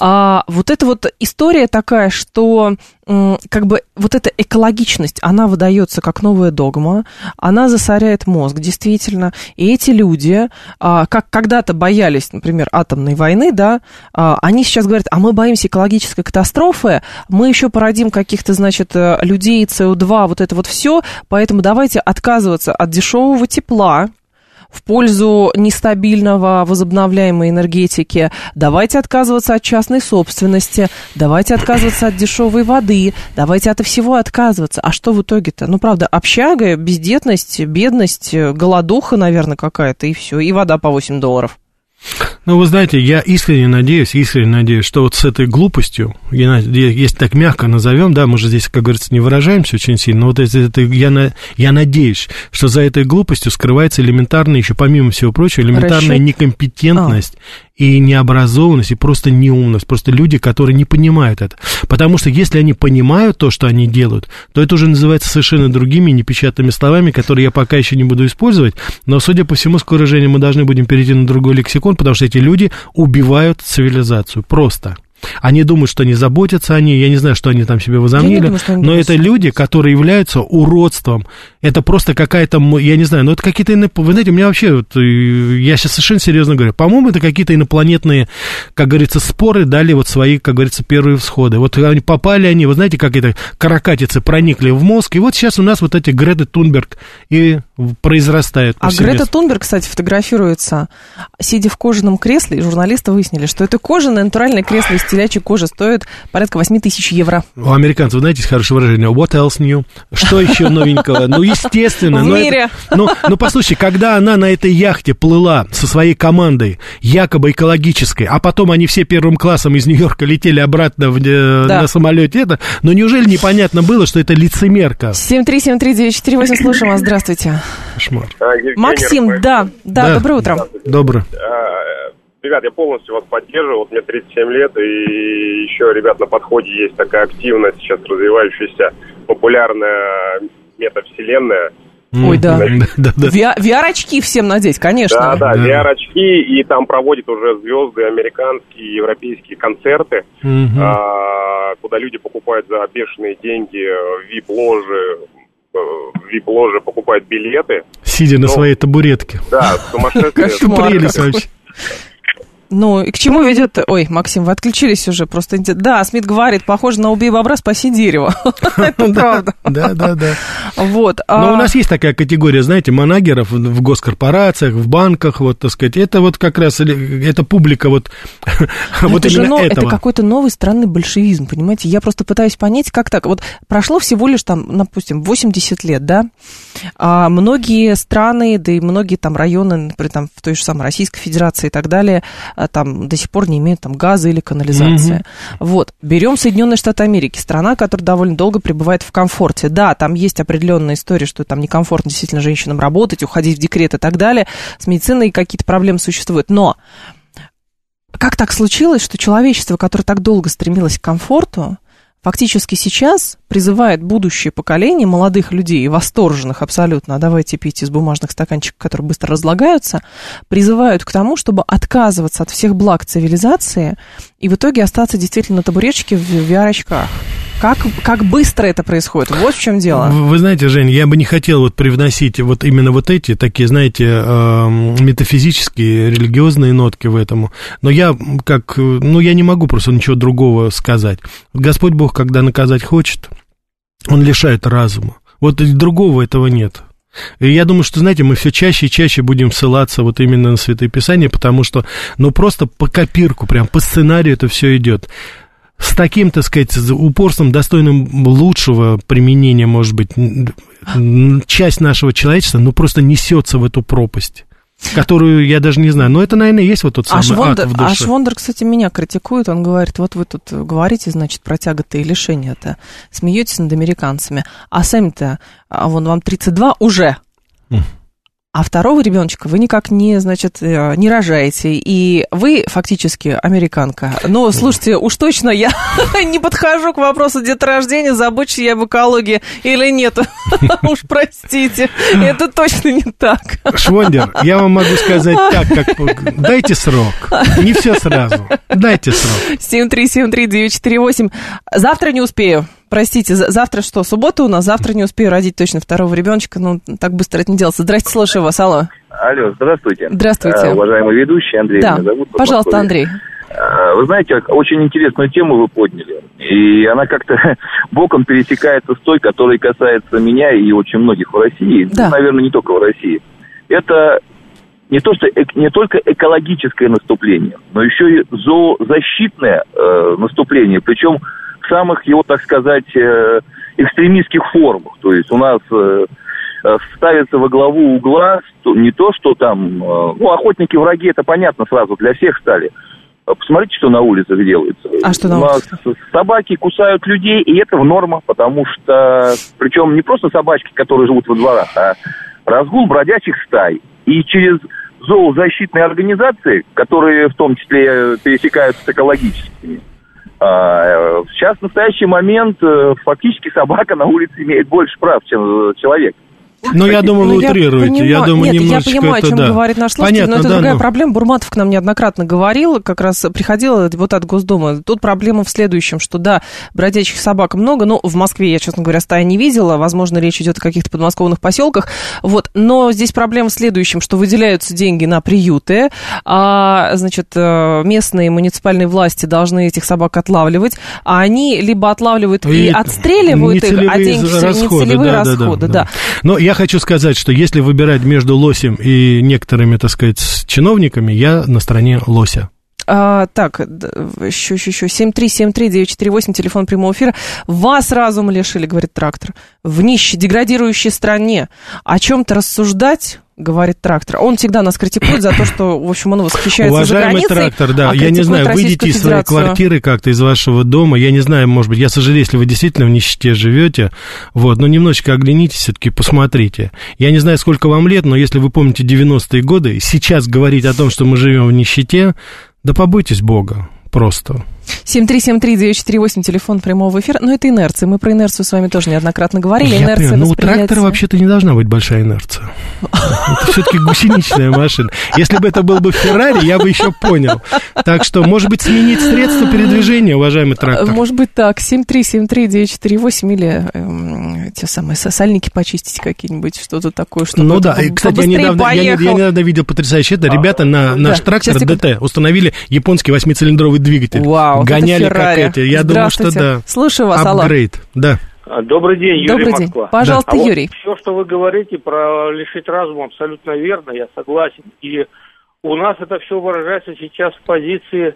А вот эта вот история такая, что как бы вот эта экологичность, она выдается как новая догма, она засоряет мозг, действительно. И эти люди, как когда-то боялись, например, атомной войны, да, они сейчас говорят, а мы боимся экологической катастрофы, мы еще породим каких-то, значит, людей, С О два, вот это вот все, поэтому давайте отказываться от дешевого тепла в пользу нестабильного возобновляемой энергетики, давайте отказываться от частной собственности, давайте отказываться от дешевой воды, давайте от всего отказываться. А что в итоге-то? Ну, правда, общага, бездетность, бедность, голодуха, наверное, какая-то, и все, и вода по восемь долларов. Ну, вы знаете, я искренне надеюсь, искренне надеюсь, что вот с этой глупостью, если так мягко назовем, да, мы же здесь, как говорится, не выражаемся очень сильно, но вот это, это, я, я надеюсь, что за этой глупостью скрывается элементарная, еще помимо всего прочего, элементарная Расчет? некомпетентность а. и необразованность, и просто неумность, просто люди, которые не понимают это. Потому что если они понимают то, что они делают, то это уже называется совершенно другими непечатными словами, которые я пока еще не буду использовать, но, судя по всему, скоро, Женя, мы должны будем перейти на другой лексикон, потому что эти люди убивают цивилизацию, просто. Они думают, что они заботятся о ней, я не знаю, что они там себе возомнили, думаю, но думают. Это люди, которые являются уродством. Это просто какая-то, я не знаю, ну это какие-то, вы знаете, у меня вообще, вот, я сейчас совершенно серьезно говорю, по-моему, это какие-то инопланетные, как говорится, споры дали вот свои, как говорится, первые всходы. Вот они попали они, вы знаете, как это, каракатицы проникли в мозг, и вот сейчас у нас вот эти Грета Тунберг и произрастают. А Грета Тунберг, кстати, фотографируется, сидя в кожаном кресле, и журналисты выяснили, что это кожаное натуральное кресло из телячьей кожи стоит порядка восемь тысяч евро. У американцев, знаете, есть хорошее выражение, what else new? Что еще новенького? Ну, естественно. В мире. Это, ну, ну, послушай, когда она на этой яхте плыла со своей командой, якобы экологической, а потом они все первым классом из Нью-Йорка летели обратно в, да. на самолете, это, но неужели непонятно было, что это лицемерка? семь три семь три девять четыре восемь, слушаем вас, здравствуйте. Кошмар. Максим, да, да, да, доброе утро. Доброе. Ребят, я полностью вас поддерживаю, вот мне тридцать семь лет, и еще, ребят, на подходе есть такая активность, сейчас развивающаяся, популярная метавселенная. Ой, да. да, да, да. ви ар-очки всем надеть, конечно. Да, да, да. ви ар-очки, и там проводят уже звезды американские, европейские концерты, угу. а, куда люди покупают за бешеные деньги ви ай пи-ложи, ви ай пи-ложи покупают билеты. Сидя на ну, своей табуретке. Да, сумасшедшие. Прелесть вообще. Ну, и к чему ведет... Ой, Максим, вы отключились уже, просто... Да, Смит говорит, похоже на «убей бобра, спаси дерево». Это правда. Да, да, да. Вот. Но у нас есть такая категория, знаете, манагеров в госкорпорациях, в банках, вот, так сказать. Это вот как раз, это публика вот вот именно этого. Это какой-то новый странный большевизм, понимаете? Я просто пытаюсь понять, как так. Вот прошло всего лишь там, допустим, восемьдесят лет, да? А многие страны, да и многие там районы, например, там в той же самой Российской Федерации и так далее, там до сих пор не имеют там газа или канализации. Mm-hmm. Вот. Берем Соединенные Штаты Америки, страна, которая довольно долго пребывает в комфорте. Да, там есть определенная история, что там некомфортно действительно женщинам работать, уходить в декрет и так далее. С медициной какие-то проблемы существуют. Но как так случилось, что человечество, которое так долго стремилось к комфорту, фактически сейчас призывает будущее поколение молодых людей, восторженных абсолютно, а давайте пить из бумажных стаканчиков, которые быстро разлагаются, призывают к тому, чтобы отказываться от всех благ цивилизации и в итоге остаться действительно на табуреточке в ви ар-очках. Как, как быстро это происходит? Вот в чем дело. Вы знаете, Жень, я бы не хотел вот привносить вот именно вот эти такие, знаете, метафизические, религиозные нотки в этом. Но я как, ну, я не могу просто ничего другого сказать. Господь Бог, когда наказать хочет, Он лишает разума. Вот другого этого нет. И я думаю, что, знаете, мы все чаще и чаще будем ссылаться вот именно на Святое Писание, потому что, ну, просто по копирку, прям по сценарию это все идет. С таким, так сказать, упорством, достойным лучшего применения, может быть, часть нашего человечества, ну, просто несется в эту пропасть, которую я даже не знаю. Но это, наверное, и есть вот тот самый Ашвондер, ад в душе. Ашвондер, кстати, меня критикует. Он говорит, вот вы тут говорите, значит, про тяготы и лишения-то, смеетесь над американцами, а сами-то, а вон вам тридцать два уже. А второго ребеночка вы никак не, значит, не рожаете, и вы фактически американка. Но, слушайте, уж точно я не подхожу к вопросу деторождения, забочусь я об экологии или нет. Уж простите, это точно не так. Швондер, я вам могу сказать так, как... Дайте срок, не все сразу, дайте срок. семь три семь три девять четыре восемь. Завтра не успею. Простите, завтра что, суббота у нас? Завтра не успею родить точно второго ребеночка, ну, так быстро это не делается. Здрасте, слушаю вас, алло. Алло, здравствуйте. Здравствуйте. А, уважаемый ведущий, Андрей да. меня зовут. Пожалуйста, Андрей. А, вы знаете, очень интересную тему вы подняли, и она как-то боком пересекается с той, которая касается меня и очень многих в России, да. ну, наверное, не только в России. Это не, то, что, не только экологическое наступление, но еще и зоозащитное э, наступление, причем в самых его, так сказать, экстремистских формах. То есть у нас ставится во главу угла не то, что там... Ну, охотники-враги, это понятно сразу, для всех стали. Посмотрите, что на улицах делается. А что на у нас улицах? Собаки кусают людей, и это норма, потому что... Причем не просто собачки, которые живут во дворах, а разгул бродячих стай. И через зоозащитные организации, которые в том числе пересекаются с экологическими, сейчас в настоящий момент фактически собака на улице имеет больше прав, чем человек. Ну, я думаю, вы утрируете. Я, я думаю, Нет, немножечко я понимаю, это, о чем да. говорит наш слушатель, Понятно, но это да, другая но... проблема. Бурматов к нам неоднократно говорил, как раз приходил депутат Госдумы. Тут проблема в следующем, что да, бродячих собак много, но в Москве я, честно говоря, стаи не видела, возможно, речь идет о каких-то подмосковных поселках, вот, но здесь проблема в следующем, что выделяются деньги на приюты, а, значит, местные муниципальные власти должны этих собак отлавливать, а они либо отлавливают и, и отстреливают их, а деньги расходы, нецелевые да, расходы, да, да, да. да. Но я хочу сказать, что если выбирать между лосем и некоторыми, так сказать, чиновниками, я на стороне лося. А, так, еще, еще, еще, семь три семь три девять четыре восемь, телефон прямого эфира. Вас разума лишили, говорит трактор, в нищей, деградирующей стране. О чем-то рассуждать, говорит трактор. Он всегда нас критикует за то, что, в общем, он восхищается Уважаемый за границей. трактор, да, а я не знаю, выйдите из своей Федерацию. квартиры как-то, из вашего дома, я не знаю, может быть, я сожалею, если вы действительно в нищете живете, вот, но немножечко оглянитесь, все-таки посмотрите. Я не знаю, сколько вам лет, но если вы помните девяностые годы, сейчас говорить о том, что мы живем в нищете, да побойтесь Бога, просто. семь три семь три девять четыре восемь, телефон прямого эфира. Но это инерция. Мы про инерцию с вами тоже неоднократно говорили. Я инерция понимаю, но у восприятия... трактора вообще-то не должна быть большая инерция. Это все-таки гусеничная машина. Если бы это был бы Феррари, я бы еще понял. Так что, может быть, сменить средства передвижения, уважаемый трактор? Может быть, так. семь три семь три девять четыре восемь или э, те самые сосальники почистить какие-нибудь, что-то такое, чтобы ну да, и, кстати, я недавно, я, я недавно видел потрясающее это. Ребята на наш да, трактор ДТ установили японский восьмицилиндровый двигатель. Вау, гоняли как эти. Я думаю, что да. Слушаю вас, алло. Апгрейд, да. Добрый день, Юрий, Добрый Москва. день. Пожалуйста, а Юрий. Вот все, что вы говорите про лишить разума, абсолютно верно, я согласен. И у нас это все выражается сейчас в позиции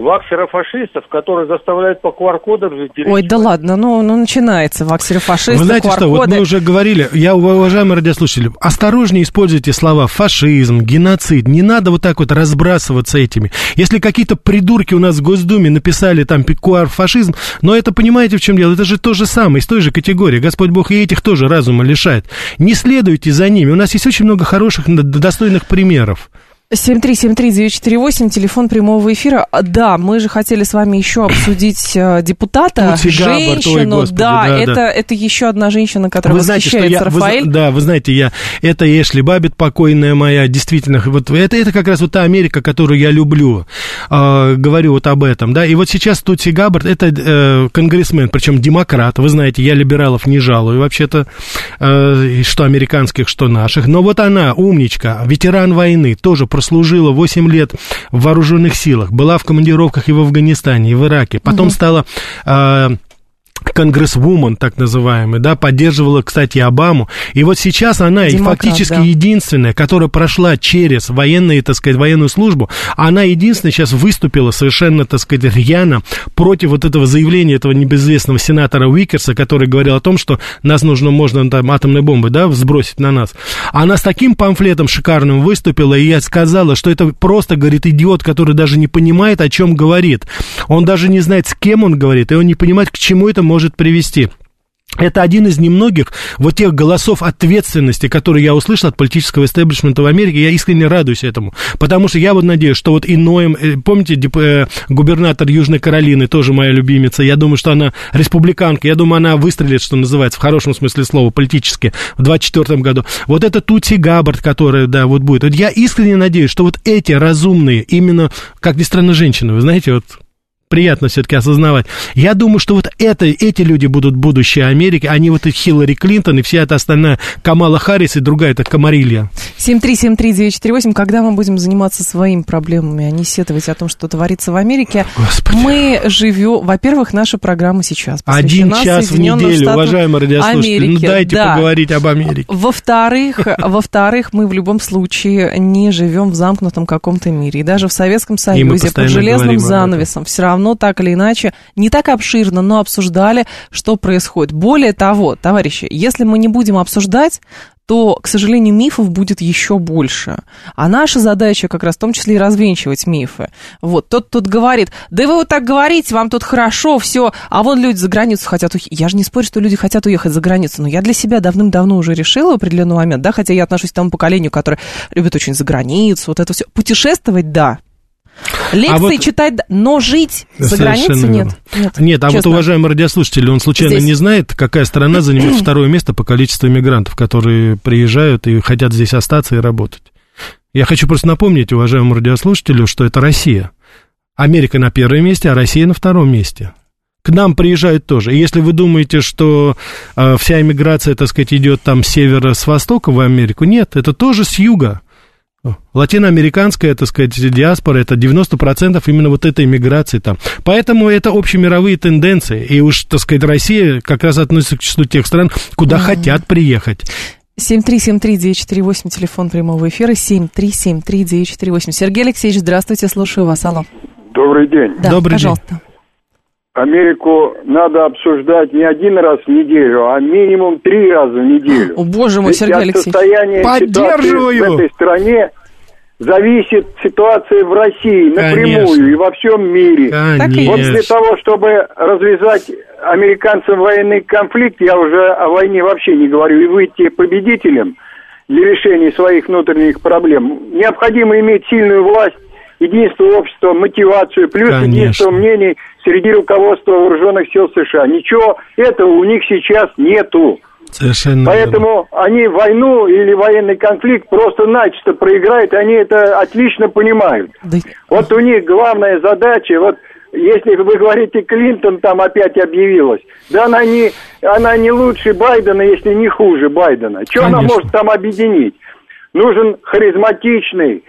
ваксеров-фашистов, которые заставляют по ку ар кодам жить. Ой, да ладно, ну, ну начинается ваксеры-фашисты, Вы знаете что, вот мы ку ар коды. уже говорили, я, уважаемые радиослушатели, осторожнее используйте слова фашизм, геноцид, не надо вот так вот разбрасываться этими. Если какие-то придурки у нас в Госдуме написали там ку ар-фашизм, но это, понимаете, в чем дело, это же то же самое, из той же категории, Господь Бог и этих тоже разума лишает. Не следуйте за ними, у нас есть очень много хороших, достойных примеров. семь три семь три девять четыре восемь, телефон прямого эфира. Да, мы же хотели с вами еще обсудить депутата, Тутси Габбард, женщину. ой, Господи, да, да, это, да. это еще одна женщина, которая вы знаете, восхищается, что я, Рафаэль. Вы, да, вы знаете, я, это Эшли Баббит, покойная моя, действительно, вот это, это как раз вот та Америка, которую я люблю, э, говорю вот об этом, да, и вот сейчас Тутси Габбард, это э, конгрессмен, причем демократ, вы знаете, я либералов не жалую вообще-то, э, что американских, что наших, но вот она, умничка, ветеран войны, тоже прослужила восемь лет в вооруженных силах, была в командировках и в Афганистане, и в Ираке, потом угу. стала... Э, конгрессвумен, так называемый, да, поддерживала, кстати, Обаму. И вот сейчас она Демократ, фактически да. единственная, которая прошла через военные, так сказать, военную службу, она единственная сейчас выступила совершенно, так сказать, рьяно против вот этого заявления этого небезызвестного сенатора Уикерса, который говорил о том, что нас нужно, можно там атомной бомбой, да, сбросить на нас. Она с таким памфлетом шикарным выступила, и я сказала, что это просто, говорит, идиот, который даже не понимает, о чем говорит. Он даже не знает, с кем он говорит, и он не понимает, к чему это может привести. Это один из немногих вот тех голосов ответственности, которые я услышал от политического истеблишмента в Америке. Я искренне радуюсь этому, потому что я вот надеюсь, что вот иноем, помните, губернатор Южной Каролины, тоже моя любимица, я думаю, что она республиканка, я думаю, она выстрелит, что называется, в хорошем смысле слова, политически, в двадцать четвёртом году. Вот это Тутси Габбард, которая, да, вот будет. Вот я искренне надеюсь, что вот эти разумные, именно, как ни странно, женщины, вы знаете, вот... приятно все-таки осознавать. Я думаю, что вот это, эти люди будут будущее Америки, а не вот и Хиллари Клинтон, и вся эта остальная Камала Харрис, и другая, это Камарилья. семь три семь три девять четыре восемь, когда мы будем заниматься своими проблемами, а не сетовать о том, что творится в Америке? Господи. Мы живем, во-первых, наша программа сейчас посвящена Один час в неделю, уважаемые радиослушатели, ну дайте да. поговорить об Америке. Во-вторых, во-вторых, мы в любом случае не живем в замкнутом каком-то мире, и даже в Советском Союзе под железным занавесом все равно но так или иначе, не так обширно, но обсуждали, что происходит. Более того, товарищи, если мы не будем обсуждать, то, к сожалению, мифов будет еще больше. А наша задача как раз в том числе и развенчивать мифы. Вот, тот тут говорит, да вы вот так говорите, вам тут хорошо, все, а вон люди за границу хотят уехать. Я же не спорю, что люди хотят уехать за границу, но я для себя давным-давно уже решила в определенный момент, да, хотя я отношусь к тому поколению, которое любит очень за границу, вот это все. Путешествовать, да. Лекции а вот читать, но жить за границей нет. Нет, нет а честно. Вот, уважаемый радиослушатель, он случайно здесь... не знает, какая страна занимает второе место по количеству мигрантов, которые приезжают и хотят здесь остаться и работать. Я хочу просто напомнить уважаемому радиослушателю, что это Россия. Америка на первом месте, а Россия на втором месте. К нам приезжают тоже. И если вы думаете, что э, вся иммиграция, так сказать, идет там с севера, с востока в Америку, нет, это тоже с юга. Латиноамериканская, так сказать, диаспора, это девяносто процентов именно вот этой миграции там. Поэтому это общемировые тенденции. И уж, так сказать, Россия как раз относится к числу тех стран, куда mm-hmm. хотят приехать. семь три семь три девять четыре восемь, телефон прямого эфира, семь три семь три девять четыре восемь. Сергей Алексеевич, здравствуйте, слушаю вас, алло. Добрый день. Да, Добрый пожалуйста. день. Америку надо обсуждать не один раз в неделю, а минимум три раза в неделю. О, боже мой, Сергей Алексеевич. Поддерживаю. В этой стране зависит ситуация в России напрямую. Конечно. И во всем мире. Конечно. Вот для того, чтобы развязать американцам военный конфликт, я уже о войне вообще не говорю, и выйти победителем для решения своих внутренних проблем, необходимо иметь сильную власть, единство общества, мотивацию, плюс Конечно. единство мнений среди руководства вооруженных сил США. Ничего этого у них сейчас нету. Совершенно Поэтому верно. Они войну или военный конфликт просто начисто проиграют, и они это отлично понимают. Да. Вот у них главная задача, вот если вы говорите, Клинтон там опять объявилась, да она не, она не лучше Байдена, если не хуже Байдена. Что она может там объединить? Нужен харизматичный,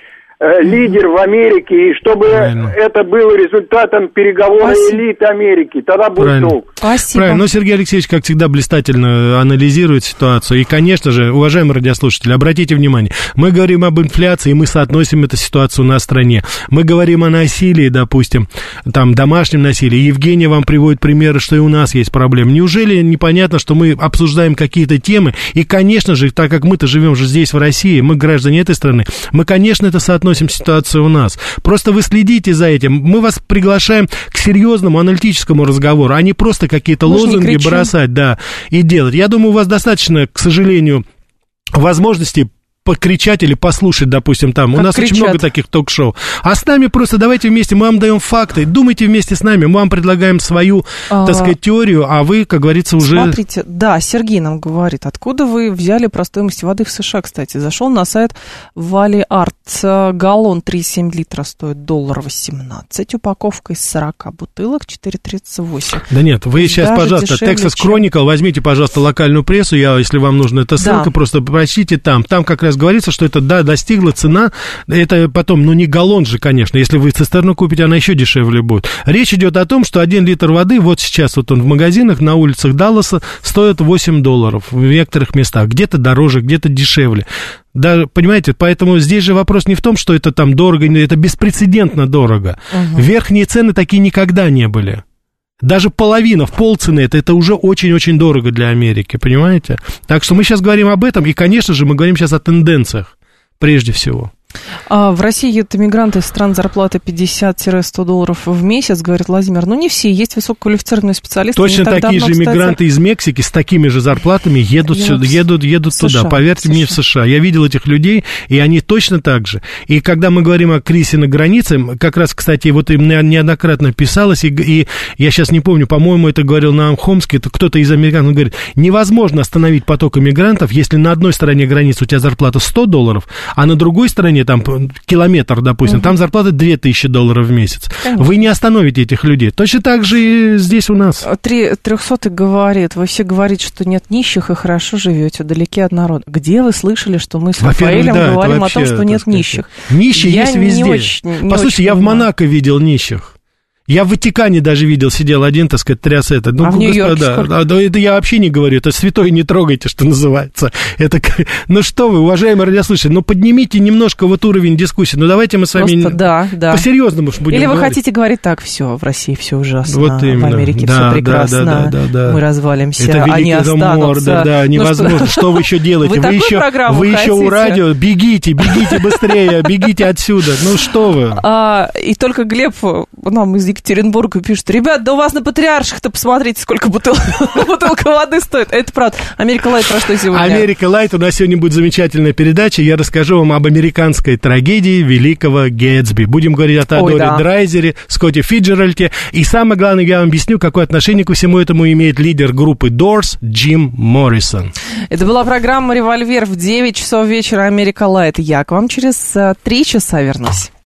лидер в Америке, и чтобы Правильно. это было результатом переговоров элит Америки. Тогда будет Правильно. толк. Спасибо. Правильно. Но Сергей Алексеевич, как всегда, блистательно анализирует ситуацию. И, конечно же, уважаемые радиослушатели, обратите внимание, мы говорим об инфляции, и мы соотносим эту ситуацию на стране. Мы говорим о насилии, допустим, там, домашнем насилии. Евгения вам приводит примеры, что и у нас есть проблемы. Неужели непонятно, что мы обсуждаем какие-то темы? И, конечно же, так как мы-то живем же здесь, в России, мы граждане этой страны, мы, конечно, это соотносим с ситуацией у нас. Просто вы следите за этим. Мы вас приглашаем к серьезному аналитическому разговору, а не просто какие-то Мы лозунги бросать, да, и делать. Я думаю, у вас достаточно, к сожалению, возможностей покричать или послушать, допустим, там. Как у нас кричат. Очень много таких ток-шоу. А с нами просто давайте вместе, мы вам даем факты, думайте вместе с нами, мы вам предлагаем свою, а... так сказать, теорию, а вы, как говорится, уже... Смотрите, да, Сергей нам говорит, откуда вы взяли про стоимость воды в США, кстати. Зашел на сайт Valley Art, галлон три целых семь десятых литра стоит доллар восемнадцать, упаковка из сорок бутылок четыре тридцать восемь. Да нет, вы сейчас, даже пожалуйста, Texas Chronicle, чем... возьмите, пожалуйста, локальную прессу, я, если вам нужна эта ссылка, да. просто прочтите там, там как раз говорится, что это, да, достигла цена, это потом, ну, не галлон же, конечно, если вы цистерну купите, она еще дешевле будет. Речь идет о том, что один литр воды, вот сейчас вот он в магазинах на улицах Далласа стоит восемь долларов в некоторых местах, где-то дороже, где-то дешевле. Да, понимаете, поэтому здесь же вопрос не в том, что это там дорого, это беспрецедентно дорого. Угу. Верхние цены такие никогда не были. Даже половина, в полцены, это, это уже очень-очень дорого для Америки, понимаете? Так что мы сейчас говорим об этом, и, конечно же, мы говорим сейчас о тенденциях, прежде всего. А в России едут иммигранты из стран зарплаты пятьдесят-сто долларов в месяц, говорит Владимир. Ну, не все, есть высококвалифицированные специалисты. Точно такие давно, же иммигранты, кстати... из Мексики с такими же зарплатами едут, сюда, едут, едут туда, поверьте мне, в США. Я видел этих людей, и они точно так же. И когда мы говорим о кризисе на границе, как раз, кстати, вот им неоднократно писалось, и, и я сейчас не помню, по-моему, это говорил Наам Хомский, это кто-то из американцев говорит, невозможно остановить поток иммигрантов, если на одной стороне границы у тебя зарплата сто долларов, а на другой стороне там километр, допустим, угу. там зарплата две тысячи долларов в месяц. Конечно. Вы не остановите этих людей. Точно так же и здесь у нас. Трехсотый говорит, вы все говорите, что нет нищих и хорошо живете, далеки от народа. Где вы слышали, что мы с Рафаэлем да, говорим вообще, о том, что нет сказать, нищих? Нищие я есть везде. Очень, Послушайте, я в Монако видел нищих. Я в Ватикане даже видел, сидел один, так сказать, тряс это. Ну, а в Нью-Йорке да, да, это я вообще не говорю, это святой не трогайте, что называется. Это, ну что вы, уважаемые радиослушатели, ну поднимите немножко вот уровень дискуссии, ну давайте мы с вами Просто, да, да. по-серьезному будем Или вы говорить. Хотите говорить так, все, в России все ужасно, вот именно. В Америке да, все прекрасно, да, да, да, да, да. мы развалимся, это они останутся. Морда, да, невозможно, ну, что... что вы еще делаете? Вы, вы еще, вы еще у радио, бегите, бегите быстрее, бегите отсюда, ну что вы. А, и только Глеб нам из Екатеринбурга пишет, ребят, да у вас на Патриарших-то посмотрите, сколько бутыл... бутылка воды стоит. Это правда. Америка Лайт про что сегодня? Америка Лайт. У нас сегодня будет замечательная передача. Я расскажу вам об американской трагедии великого Гэтсби. Будем говорить о Теодоре да. Драйзере, Скотте Фиджеральде. И самое главное, я вам объясню, какое отношение ко всему этому имеет лидер группы Doors Джим Моррисон. Это была программа «Револьвер» в девять часов вечера. Америка Лайт. Я к вам через три часа вернусь.